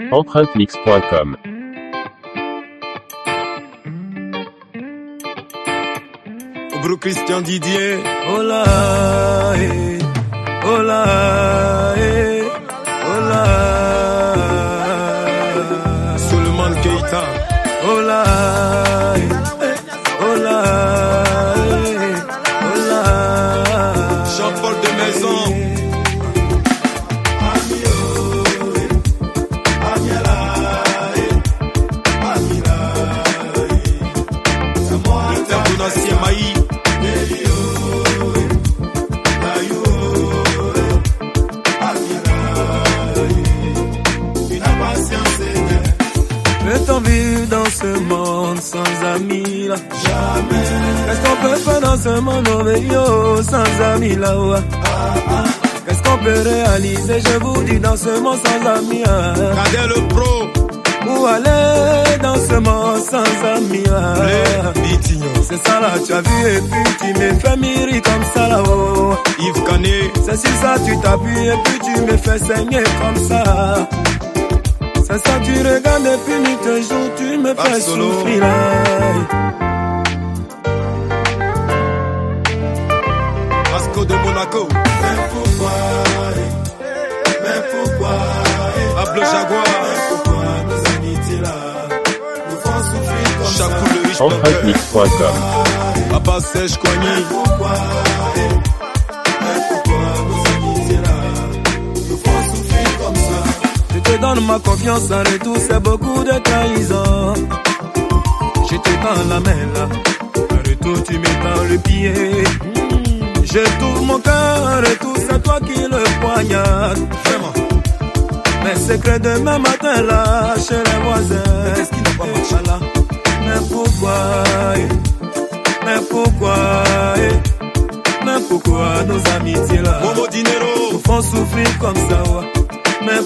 EmpreinteMix.com. Bro Christian Didier. Hola, hola, hola. Suleiman Keita. Hola, hola, hola. Jean-Paul de Maison. International Maï. Peut-on vivre dans ce monde sans amis là? Jamais. Qu'est-ce qu'on peut faire dans ce monde sans amis là? Qu'est-ce qu'on peut réaliser, je vous dis, dans ce monde sans amis? Cadet le pro. Où aller dans ce monde sans amis? C'est ça là, tu as vu et puis tu me fais mûrir comme ça là. Oh. Yves Canet. C'est sur ça tu t'appuies et puis tu me fais saigner comme ça. C'est ça, tu regardes depuis nuit et jour, tu me fais souffrir. Vasco de Monaco. Mais pourquoi Pablo Jaguar. Pourquoi nos amitiés là nous font souffrir comme Chakou ça? le riche EmpreinteMix.com. Papa Sèche Koigny. Pourquoi nos amitiés là nous font souffrir comme ça? Je te donne ma confiance en retour, c'est beaucoup de trahison. Je te tends la main là, en retour tu me tends le pied. Je tourne mon cœur, en retour c'est toi qui le poignarde. Vraiment. Mes secrets demain matin là, chez les voisins. Qu'est-ce qui n'a pas marché là? Mais pourquoi nos amitiés là Momo Dinero. nous font souffrir comme ça? Ouais. Mais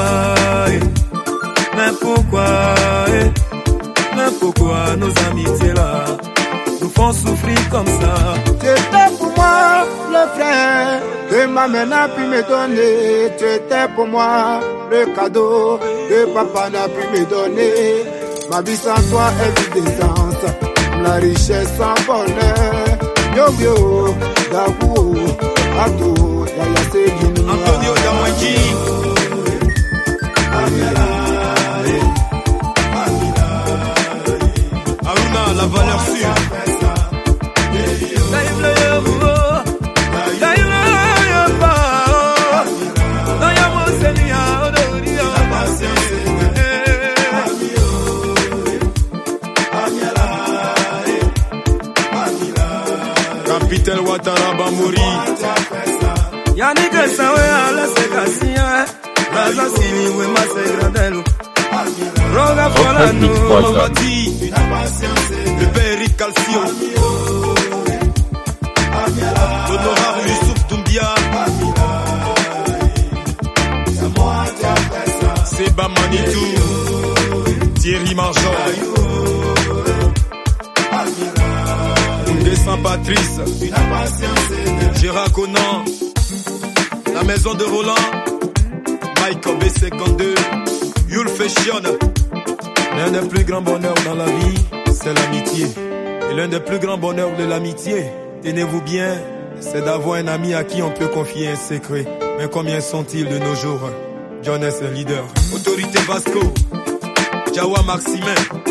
pourquoi nos amitiés là nous font souffrir comme ça? C'était pour moi le frère que ma mère n'a pu me donner. C'était pour moi le cadeau que papa n'a pu me donner. Ma vie sans toi est vide d'essence, la richesse sans bonheur. Yo yo, Dakou, Ato, Yaya Segini. Antonio Damanji. Aruna, la valeur sûre. Capital Ouattara Bambouri. Yannick Sawe ala sekasia, Raza Sini we masegradelo. Roga Folano, Mavati. Le père Eric Calcio. L'honorable Youssouf Doumbia. Seba Manitou. Thierry Marjan. De Saint-Patrice. Gérard Conan. La maison de Roland. Mike B52. Yul Fashion. L'un des plus grands bonheurs dans la vie, c'est l'amitié. Et l'un des plus grands bonheurs de l'amitié, tenez-vous bien, c'est d'avoir un ami à qui on peut confier un secret. Mais combien sont-ils de nos jours? John est un leader. Autorité Vasco. Jawa Maximin.